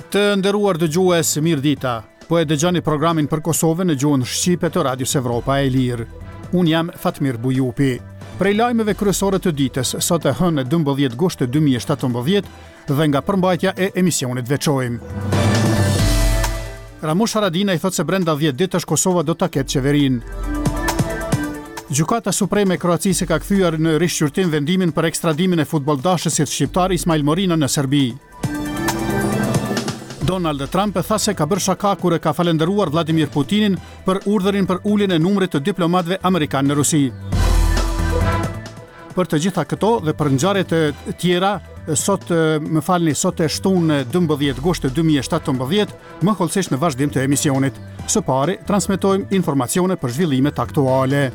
Të nderuar dëgjues, mirëdita. Po e dëgjoni programin për Kosovën në gjuhën shqipe të Radios Evropa e Lirë. Unë jam Fatmir Bujupi. Prej lajmeve kryesore të ditës, sot e hënë 12 gusht 2017 dhe nga përmbajtja e emisionit veçojmë. Ramush Haradinaj thot se brenda 10 ditësh Kosova do ta ketë qeverinë. Gjykata Supreme e Kroacisë ka kthyer në rishqyrtim vendimin për ekstradimin e futboldashësit shqiptar Ismail Morina në Serbi. Donald Trump tha se ka bërë shaka kur e ka falenderuar Vladimir Putinin për urdhërin për uljen e numrit të diplomatëve amerikanë në Rusi. Për të gjitha këto dhe për ngjarje të tjera, sot e shtunë 12 gusht 2017, më hollësisht në vazhdim të emisionit. Së pari, transmetojmë informacione për zhvillimet aktuale.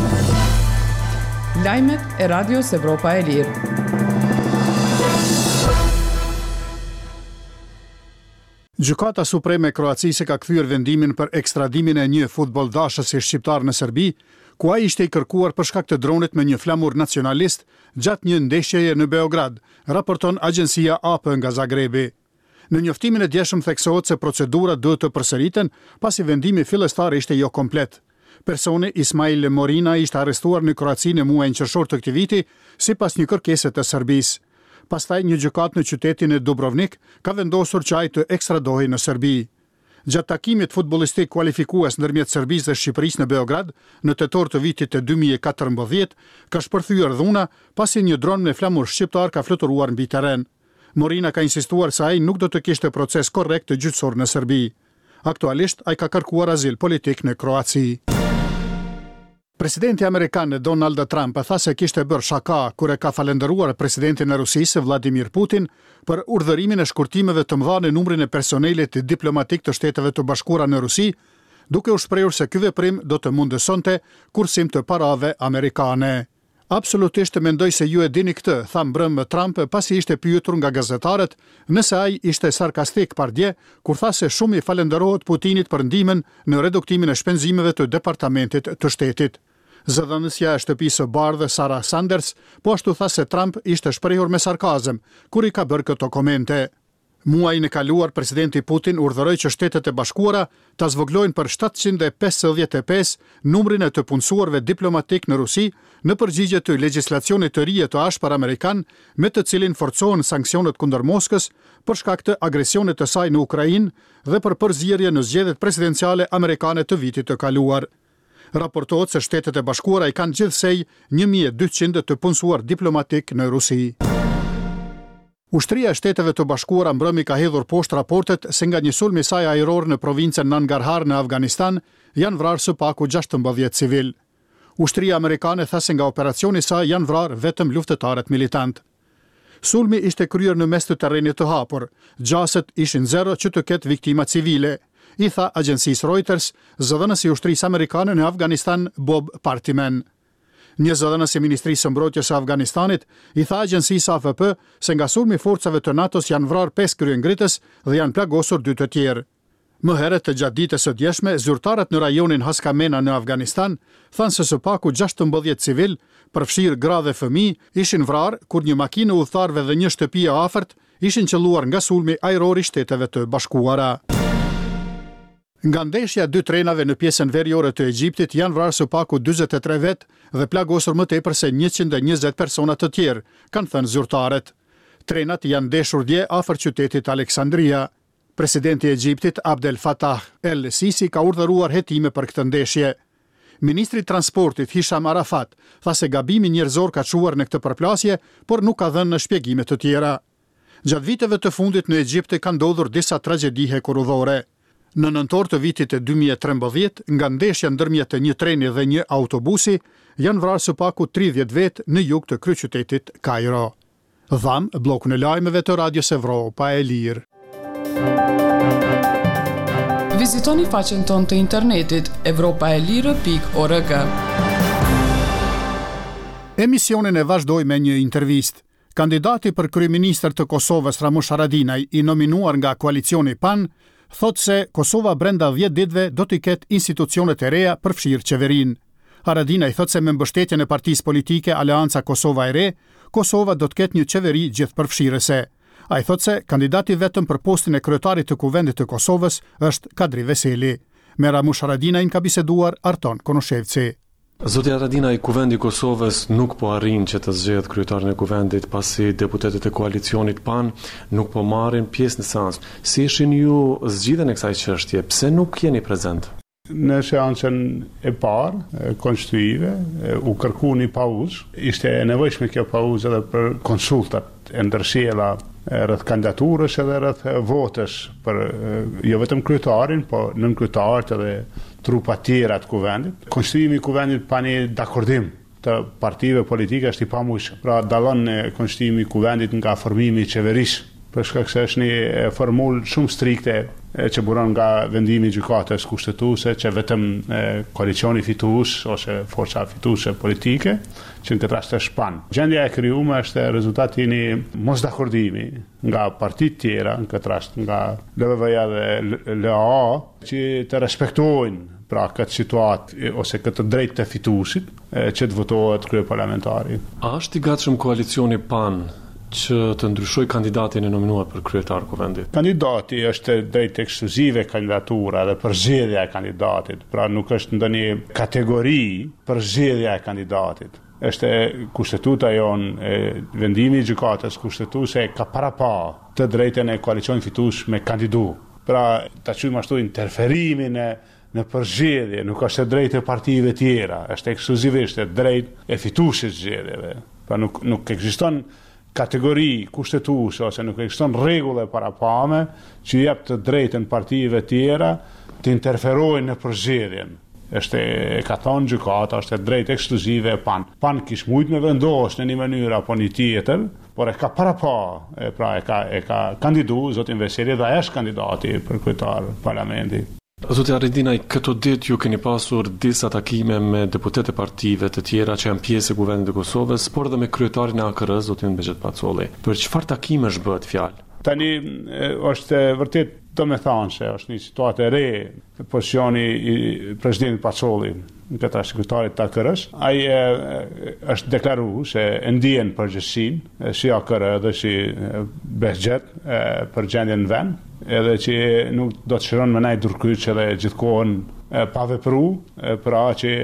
Lajmet e Radios Evropa e Lirë. Gjykata Supreme e Kroacisë ka kthyer vendimin për ekstradimin e një futboldashësi shqiptar në Serbi, ku ai ishte i kërkuar për shkak të dronit me një flamur nacionalist gjatë një ndeshjeje në Beograd, raporton agjencia AP nga Zagrebi. Në njoftimin e djeshëm theksohet se procedurat duhet të përsëriten pasi vendimi fillestar ishte jo komplet. Personi Ismail Morina ishte arrestuar në Kroaci në muajin qershor të këtij viti sipas një kërkese të Serbisë. Pastaj një gjykatë në qytetin e Dubrovnik ka vendosur që ai të ekstradohej në Serbi. Gjatë takimit futbollistik kualifikues ndërmjet Serbisë dhe Shqipërisë në Beograd, në tetor të vitit të 2014, ka shpërthyer dhuna pasi një dron me flamur shqiptar ka fluturuar mbi terren. Morina ka insistuar se ai nuk do të kishte proces korrekt të gjyqësor në Serbi. Aktualisht ai ka kërkuar azil politik në Kroaci. Presidenti amerikan Donald Trump tha se kishte bërë shaka kur e ka falenderuar presidentin e Rusisë Vladimir Putin për urdhërimin e shkurtimeve të mëdha në numrin e personelit diplomatik të Shteteve të Bashkuara në Rusi, duke u shprehur se ky veprim do të mundësonte kursim të parave amerikane. Absolutisht mendoj se ju e dini këtë, tha mbrëm Trump pasi ishte pyetur nga gazetarët nëse ai ishte sarkastik pardje kur tha se shumë i falenderohet Putinit për ndihmën në reduktimin e shpenzimeve të Departamentit të Shtetit. Zëdhënësja e shtëpisë së bardhë Sarah Sanders po ashtu tha se Trump ishte shprehur me sarkazëm kur i ka bërë këto komente. Muajin e kaluar presidenti Putin urdhëroi që Shtetet e Bashkuara ta zvoglojnë për 755 numrin e të punësuarve diplomatik në Rusi në përgjigje të legjislacionit të ri të ashpër amerikan me të cilin forcohen sanksionet kundër Moskës për shkak të agresionit të saj në Ukrainë dhe për përzierje në zgjedhjet presidenciale amerikane të vitit të kaluar. Raportohet se Shtetet e Bashkuara i kanë gjithsej 1200 të punësuar diplomatik në Rusi. Ushtria e Shteteve të Bashkuara mbrëmi ka hedhur poshtë raportet se nga një sulm i saj ajror në provincën Nangarhar në Afganistan janë vrarë së paku 16 civil. Ushtria amerikane tha se nga operacioni i saj janë vrarë vetëm luftëtarët militant. Sulmi ishte kryer në mes të terrenit të hapur. Gjaset ishin zero që të ketë viktima civile, i tha agjencisë Reuters zëdhënësi i ushtrisë amerikane në Afganistan Bob Partiman. Një zëdhënës i Ministrisë së Mbrojtjes së Afganistanit i tha agjencisë AFP se nga sulmi forcave të NATO-s janë vrarë 5 kryengritës dhe janë plagosur 2 të tjerë. Më herët të gjatë ditës së djeshme, zyrtarët në rajonin Haskamena në Afganistan thanë se së paku 16 civil, përfshirë gra dhe fëmijë, ishin vrarë kur një makinë udhëtarëve dhe një shtëpi e afërt ishin qelluar nga sulmi ajror i Shteteve të Bashkuara. Nga ndeshja 2 trenave në pjesën veriore të Egjiptit janë vrarë së paku 43 vet dhe plagosur më tepër se 120 persona të tjerë, kanë thënë zyrtarët. Trenat janë ndeshur dje afër qytetit Aleksandria. Presidenti i Egjiptit Abdel Fattah el-Sisi ka urdhëruar hetime për këtë ndeshje. Ministri i Transportit Hisham Arafat tha se gabimi njerëzor ka çuar në këtë përplasje, por nuk ka dhënë shpjegime të tjera. Gjatë viteve të fundit në Egjipt ka ndodhur disa tragjedi hekurudhore. Në nëntor të vitit 2013, nga ndeshja ndërmjet një treni dhe një autobusi, janë vrarë së paku 30 vet në jug të kryeqytetit Kairo. Dham, bllokun e lajmeve të Radios Evropa e Lirë. Vizitoni faqen tonë të internetit evropaelire.org. Emisionin e vazhdoi me një intervistë. Kandidati për kryeministër të Kosovës Ramush Haradinaj, i nominuar nga koalicioni PAN, thot se Kosova brenda 10 ditëve do t'i ketë institucionet e reja përfshirë qeverinë. Haradinaj thot se me mbështetjen e partisë politike Aleanca Kosova e Re, Kosova do të ketë një qeveri gjithëpërfshirëse. Ai thotë se kandidati vetëm për postin e kryetarit të Kuvendit të Kosovës është Kadri Veseli. Me Ramush Haradinajin ka biseduar Arton Konoshevci. Zotja Haradinaj, Kuvendi i Kosovës nuk po arrin që të zgjedhë kryetarin e kuvendit pasi deputetët e koalicionit PAN nuk po marrin pjesë në seancë. Si ishin ju zgjidhjen e kësaj çështje? Pse nuk jeni prezent? Në seancën e parë, konstituive, u kërku një pauzë. Ishte e nevojshme kjo pauzë edhe për konsultat e ndërsjella rreth kandidaturës edhe rreth votës për jo vetëm kryetarin, po nën kryetarët edhe trupa tjera të kuvendit. Konstituimi i kuvendit pa një dakordim të partive politike është i pamujshëm. Pra dallon konstituimi i kuvendit nga formimi i qeverisë. Për shkak se është një formulë shumë strikte që buron nga vendimi i gjykatës kushtetuese që vetëm koalicioni fitues ose forca fituese politike, që në këtë rast është PAN. Gjendja e krijuar është rezultati i një mosdakordimi nga partitë tjera, në këtë rast nga LVV-ja dhe LA, që të respektojnë pra këtë situatë ose këtë drejt të fituesit që të votohet kryeparlamentari. A është i gatshëm koalicioni PAN që të ndryshoj kandidatin e nominuar për kryetar kuvendit? Kandidati është drejt ekskluzive kandidatura dhe përzgjedhja e kandidatit, pra nuk është ndonjë kategori përzgjedhja e kandidatit. Është kushtetuta jonë, vendimi i gjykatës kushtetuese ka parapa të drejtën e koalicionit fitues me kandidu. Pra ta quajmë ashtu interferimin në përzgjedhje, nuk është drejt e partive tjera, është ekskluzivisht drejt e fituesit zgjedhjeve. Pra nuk ekziston kategori kushtetuese ose nuk ekziston rregulle parapame që jep të drejtën partive tjera të interferojnë në përzgjedhjen. E ka thonë gjykata, është drejt ekskluzive e PAN. PAN kish mujt me vendosë në një mënyrë apo një tjetër, por e ka parapa, pra e ka kandidu zotin Veseli dhe është kandidati për kryetar parlamenti. Zotja Haradinaj, këto ditë ju keni pasur disa takime me deputetë partive të tjera që janë pjesë e Kuvendit të Kosovës, por edhe me kryetarin e AKR-s, zotin Bexhet Pacolli. Për çfarë takimesh bëhet fjalë? Tani është vërtet domethënëse është një situatë e re pozicioni i presidentit Pacolli, në këtë sekretarit të AKR-s. Ai është deklaruar se e ndjen përgjegjësinë si AKR dhe si Bexhet për gjendjen në vend, edhe që nuk do të shëron me naj durkyç edhe gjithkohën pa vepru, pra që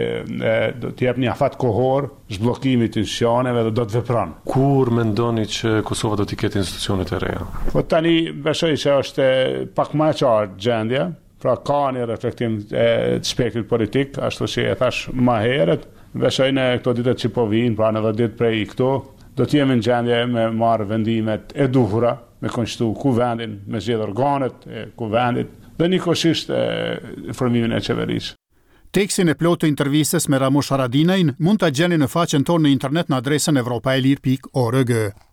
do të jep një afat kohor zhbllokimit të institucioneve dhe do të vepron. Kur mendoni që Kosova do të ketë institucionet e reja? Po tani besoj se është pak më e qartë gjendja, pra ka një reflektim të spektrit politik, ashtu si e thash më herët, besoj në këto ditët që po vinë, pra në 10 ditë prej këto, do të jemi në gjendje me marrë vendimet e duhura, me konstituu kuvendin, me zgjedhë organet e kuvendit dhe njëkohësisht formimin e qeverisë. Tekstin e plotë të intervistës me Ramush Haradinajin mund ta gjeni në faqen tonë në internet në adresën evropaelir.org.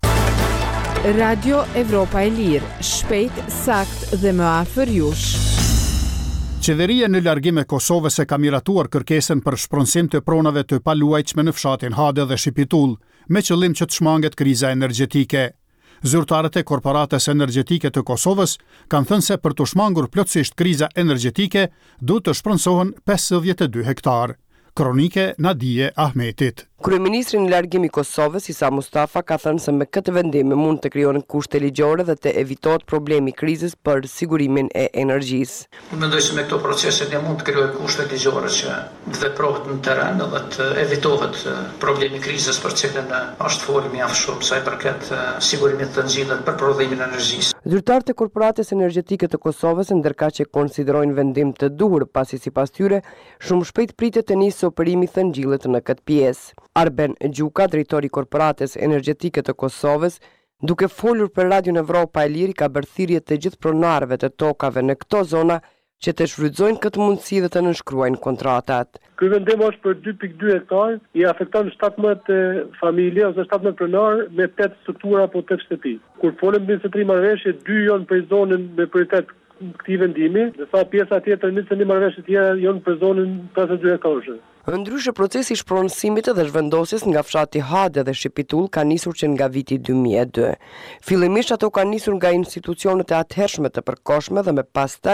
Radio Evropa e Lirë, shpejt, sakt dhe më afër jush. Qeveria në largim e Kosovës e ka miratuar kërkesën për shpronësim të pronave të paluajtshme në fshatin Hade dhe Shqipitull, me qëllim që të shmanget kriza energjetike. Zyrtarët e Korporatës Energjetike të Kosovës kanë thënë se për të shmangur plotësisht kriza energjetike, duhet të shpronësohen 52 hektar. Kronike Nadije Ahmetit. Kryeministri në largim i Kosovës, Isa Mustafa, ka thënë se me këtë vendim mund të krijohen kushte ligjore dhe të evitohet problemi i krizës për sigurimin e energjisë. Unë mendoj se me këto procese ne mund të krijojë kushte ligjore që të veprohet në terren dhe të evitohet problemi i krizës për cilën është folur mjaft shumë sa i përket sigurimit të nxjelljes për prodhimin e energjisë. Zyrtarët e Korporatës Energjetike të Kosovës, ndërkaq që konsiderojnë vendim të duhur, pasi sipas tyre shumë shpejt pritet të nisë operimi të ngjillet në këtë pjesë. Arben Gjuka, drejtori i Korporatës Energjetike të Kosovës, duke folur për Radion Evropa e Lirë, ka bërë thirrje të gjithë pronarëve të tokave në këto zona që të shfrytëzojnë këtë mundësi dhe të nënshkruajnë kontratat. Ky vendim është për 2.2 hektar, i afekton 17 familje ose 17 pronar me 8 struktura apo 8 shtëpi. Kur folëm mbi të marrëveshje, 2 janë për zonën me prioritet këtij vendimi, dhe sa pjesa tjetër nisën në marrëveshje të tjera janë për zonën 52 hektarësh. Ndryshe, procesi i shpronësimit dhe zhvendosjes nga fshati Hade dhe Shqipitull ka nisur që nga viti 2002. Fillimisht ato kanë nisur nga institucionet e atëhershme të përkohshme dhe me pastaj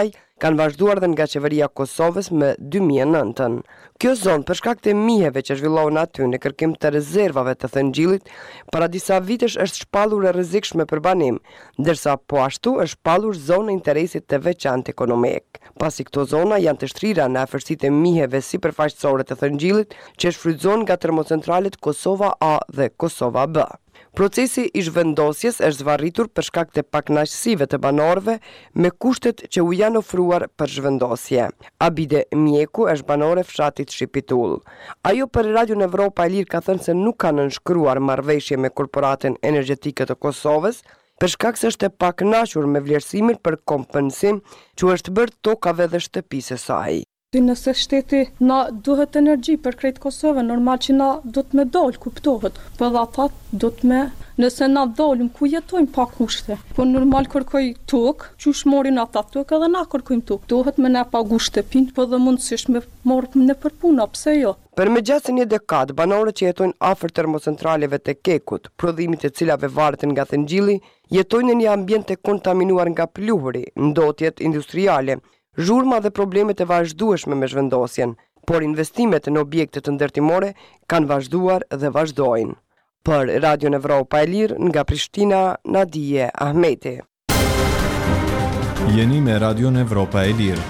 kanë vazhduar dhe nga qeveria e Kosovës më 2009. Kjo zonë për shkak të miheve që zhvillohen aty në kërkim të rezervave të thëngjillit, para disa vitesh është shpallur e rrezikshme për banim, ndërsa po ashtu është shpallur zonë e interesit të veçantë ekonomik. Pasi këto zona janë të shtrira në afërsitë e miheve sipërfaqësore të thëngjillit që shfrytëzohen nga termocentralet Kosova A dhe Kosova B. Procesi i zhvendosjes është zvarritur për shkak të pakënaqësive të banorëve me kushtet që u janë ofruar për zhvendosje. Abide Mjeku është banore fshatit Shqipitull. Ajo për Radion Evropa e Lirë ka thënë se nuk kanë nënshkruar marrëveshje me korporatën energjetike të Kosovës për shkak se është e pakënaqur me vlerësimin për kompensim që është bërë tokave dhe shtëpisë së saj. Nëse shteti na duhet energji për krejt Kosovë, normal që na do të me dalë, kuptohet. Po dhe ata do të me, nëse na dalim ku jetojmë pa kushte. Po normal kërkoj tokë, që shmorin ata tokë edhe na kërkojmë tokë. Dohet me na pagu shtëpin, po dhe mundësisht me marrë në përpuna, pse jo? Për me gjatë një dekadë, banorët që jetojnë afër termocentraleve të Kekut, prodhimit e cilave varet nga thëngjilli, jetojnë në një ambient të kontaminuar nga pluhuri, ndotjet industriale, zhurma dhe problemet e vazhdueshme me zhvendosjen, por investimet në objekte të ndërtimore kanë vazhduar dhe vazhdojnë. Për Radion Evropa e Lirë, nga Prishtina, Nadije Ahmeti. Jeni me Radion Evropa e Lirë.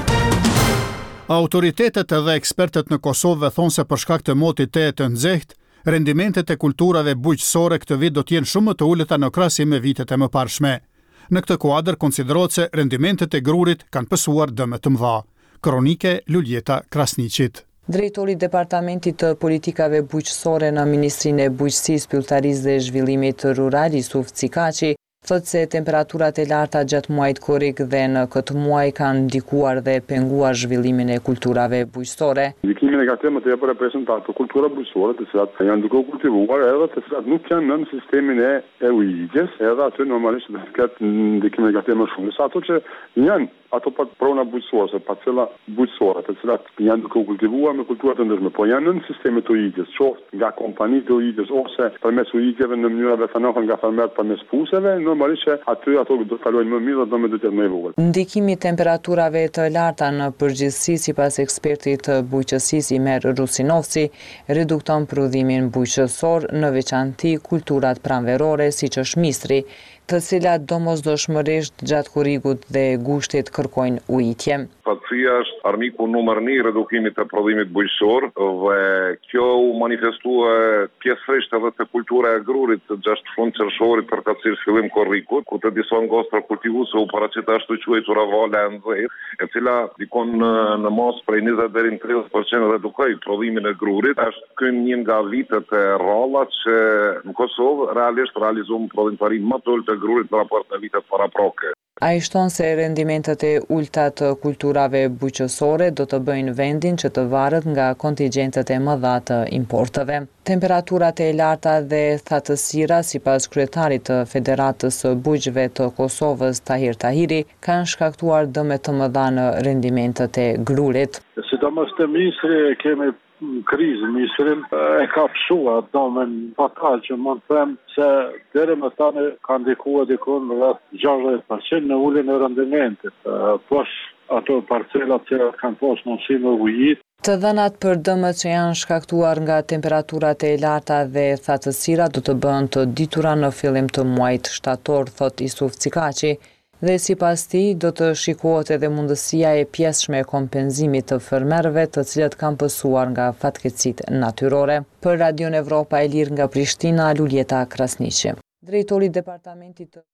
Autoritetet dhe ekspertët në Kosovë thonë se për shkak të motit të nxehtë, rendimentet e kulturave bujqësore këtë vit do të jenë shumë më të ulëta në krahasim me vitet e mëparshme. Në këtë kuadër konsiderohet se rendimentet e grurit kanë pësuar dëme të mëdha. Kronike Luljeta Krasniqit. Drejtori i Departamentit të Politikave Bujqësore në Ministrinë e Bujqësisë, Pylltarisë dhe Zhvillimit Rural, Yusuf Cikaçi, thotë se temperaturat e larta gjatë muajit korrik dhe në këtë muaj kanë ndikuar dhe penguar zhvillimin e kulturave bujqësore. Ndikimi negativ më tepër e prezentuar për kultura bujqësore, të cilat janë duke u kultivuar edhe të cilat nuk janë në sistemin e ujitjes, edhe aty normalisht do të ketë ndikim negativ më shumë. Sa ato që janë ato prona bujqësore, se parcela bujqësore, të cilat janë duke u kultivuar me kultura të ndryshme, po janë në sistemin e ujitjes, qoftë nga kompanitë e ujitjes ose përmes ujitjeve në mënyra të thënohen nga fermerët përmes puseve, normalisht që ato do të kalojnë më mirë dhe do të jetë më e vogël. Ndikimi i temperaturave të larta në përgjithësi sipas ekspertit të bujqësisë Imer Rusinovci redukton prodhimin bujqësor, në veçanti kulturat pranverore siç është mistri, të cilat domosdoshmërisht gjatë kurrigut dhe gushtit kërkojnë ujitje. Fatësia është armiku numër 1 i redukimit të prodhimit bujqësor dhe kjo u manifestua pjesërisht edhe te kultura e grurit të 6 fund qershorit përkatësisht fillim korrikut, ku të disa ngostra kultivuese u paraqit ashtu quajtura vala e nxehtë, e cila dikon në mos prej 20 deri në 30% redukoi prodhimin e grurit. Është ky një nga vitet e rralla që në Kosovë realisht realizuam prodhimtari më të ulët të grurit në raport me vitet paraproke. Ai shton se rendimentet e ulta të kulturave bujqësore do të bëjnë vendin që të varet nga kontingjentet e mëdha të importeve. Temperaturat e larta dhe thatësira, sipas kryetarit të Federatës së Bujqëve të Kosovës, Tahir Tahiri, kanë shkaktuar dëme të mëdha në rendimentet e grurit. Sidomos te misri kemi krizë, misrin e ka psuar domen fatal që mund të them se deri më tani ka ndikuar dikon rreth 60% në uljen e rendimentit. Posh ato parcelat që kanë pas mundësi me ujit. Të dhënat për dëmët që janë shkaktuar nga temperaturat e larta dhe thatësira do të bëhen të ditura në fillim të muajit shtator, thot Yusuf Cikaçi, dhe sipas tij do të shikohet edhe mundësia e pjesshme e kompenzimit të fermerëve të cilët kanë pësuar nga fatkeqësitë natyrore. Për Radion Evropa e Lirë nga Prishtina, Luljeta Krasniqi. Drejtori i Departamentit të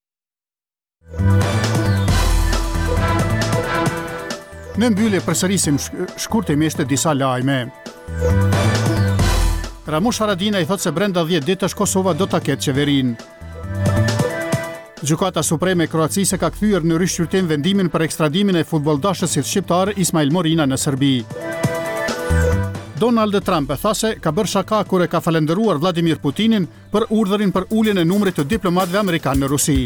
Në mbyllje përsërisim shkurtimisht disa lajme. Ramush Haradinaj thot se brenda 10 ditësh Kosova do ta ketë qeverinë. Gjykata Supreme e Kroacisë ka kthyer në rishqyrtim vendimin për ekstradimin e futbolldashësit shqiptar Ismail Morina në Serbi. Donald Trump tha se ka bërë shaka kur e ka falendëruar Vladimir Putinin për urdhërin për uljen e numrit të diplomatëve amerikanë në Rusi.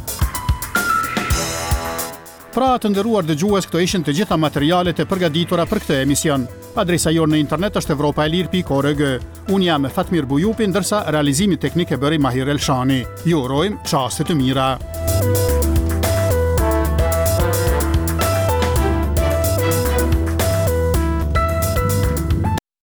Pra të nderuar dëgjues, këto ishin të gjitha materialet e përgatitura për këtë emision. Adresa jonë në internet është evropaelir.org. Unë jam Fatmir Bujupi, ndërsa realizimi teknik e bëri Mahir Elshani. Ju urojmë çaste të mira.